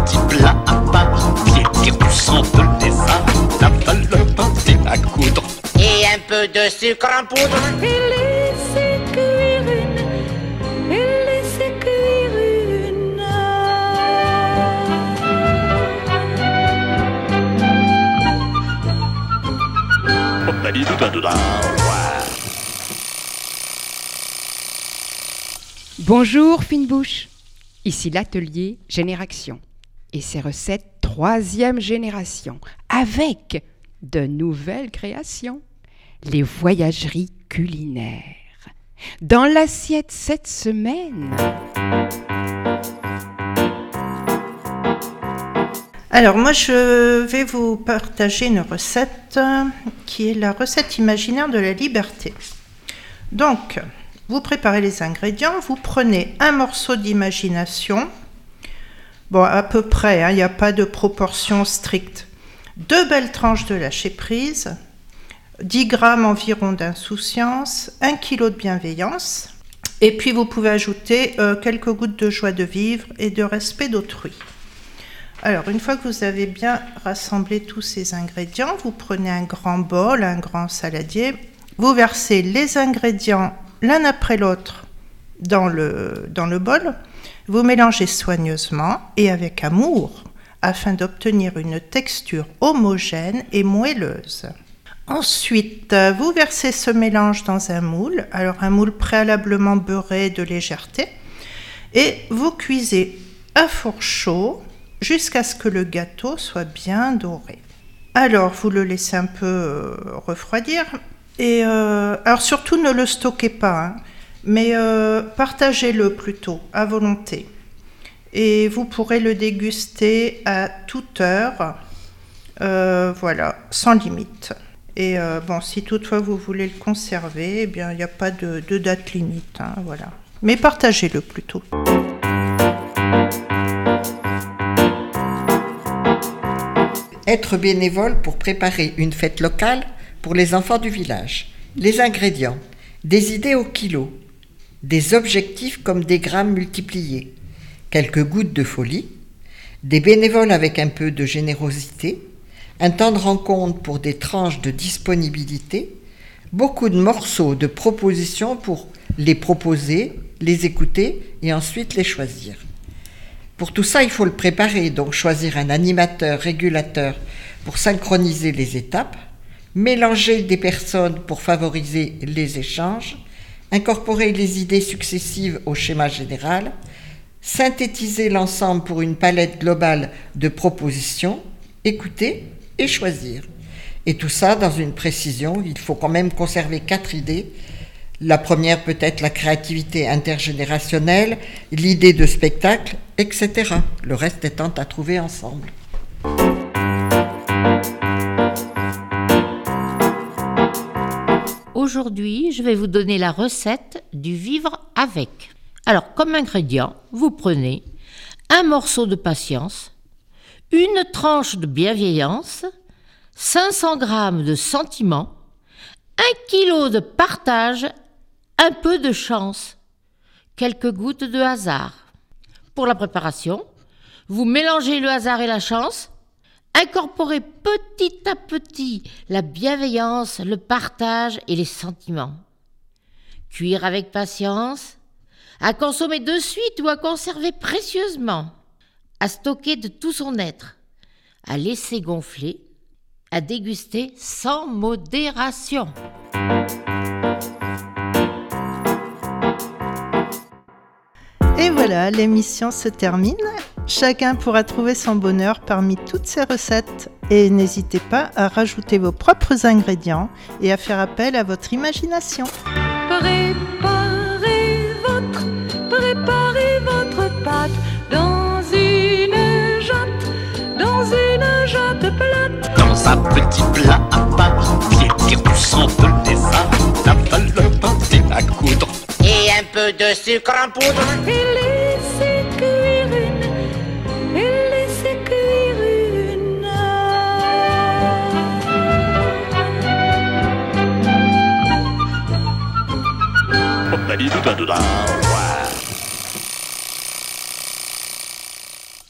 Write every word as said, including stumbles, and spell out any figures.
petit plat à part, qui ressemble les aval le pâté à coudre. Et un peu de sucre en poudre. Et laissez cuire une, et laissez cuire une. Bonjour fine bouche, ici l'atelier Génération et ses recettes troisième génération avec de nouvelles créations, les voyageries culinaires. Dans l'assiette cette semaine. Alors moi je vais vous partager une recette qui est la recette imaginaire de la liberté. Donc vous préparez les ingrédients, vous prenez un morceau d'imagination, bon à peu près, il n'y a pas de proportion stricte, deux belles tranches de lâcher prise, dix grammes environ d'insouciance, un kilo de bienveillance, et puis vous pouvez ajouter euh, quelques gouttes de joie de vivre et de respect d'autrui. Alors, une fois que vous avez bien rassemblé tous ces ingrédients, vous prenez un grand bol, un grand saladier, vous versez les ingrédients l'un après l'autre dans le, dans le bol, vous mélangez soigneusement et avec amour afin d'obtenir une texture homogène et moelleuse. Ensuite, vous versez ce mélange dans un moule, alors un moule préalablement beurré de légèreté, et vous cuisez à four chaud jusqu'à ce que le gâteau soit bien doré. Alors, vous le laissez un peu euh, refroidir. Et euh, alors, surtout, ne le stockez pas, hein, mais euh, partagez-le plutôt, à volonté. Et vous pourrez le déguster à toute heure, euh, voilà, sans limite. Et euh, bon, si toutefois vous voulez le conserver, eh bien, il n'y a pas de, de date limite, hein, voilà. Mais partagez-le plutôt. Être bénévole pour préparer une fête locale pour les enfants du village. Les ingrédients, des idées au kilo, des objectifs comme des grammes multipliés, quelques gouttes de folie, des bénévoles avec un peu de générosité, un temps de rencontre pour des tranches de disponibilité, beaucoup de morceaux de propositions pour les proposer, les écouter et ensuite les choisir. Pour tout ça, il faut le préparer, donc choisir un animateur, régulateur pour synchroniser les étapes, mélanger des personnes pour favoriser les échanges, incorporer les idées successives au schéma général, synthétiser l'ensemble pour une palette globale de propositions, écouter et choisir. Et tout ça dans une précision, il faut quand même conserver quatre idées. La première peut être la créativité intergénérationnelle, l'idée de spectacle, et cetera. Le reste étant à trouver ensemble. Aujourd'hui, je vais vous donner la recette du vivre avec. Alors, comme ingrédient, vous prenez un morceau de patience, une tranche de bienveillance, cinq cents grammes de sentiment, un kilo de partage, un peu de chance, quelques gouttes de hasard. Pour la préparation, vous mélangez le hasard et la chance, incorporez petit à petit la bienveillance, le partage et les sentiments. Cuire avec patience, à consommer de suite ou à conserver précieusement, à stocker de tout son être, à laisser gonfler, à déguster sans modération. Et voilà, l'émission se termine. Chacun pourra trouver son bonheur parmi toutes ces recettes. Et n'hésitez pas à rajouter vos propres ingrédients et à faire appel à votre imagination. Préparez votre, préparez votre pâte dans une jatte, dans une jatte plate. Dans un petit plat à part, qui ressemble les aval le pâté à coudre. Et un peu de sucre en poudre. Et laissez cuire une, et laissez cuire une. Oh, bah, dis-donc,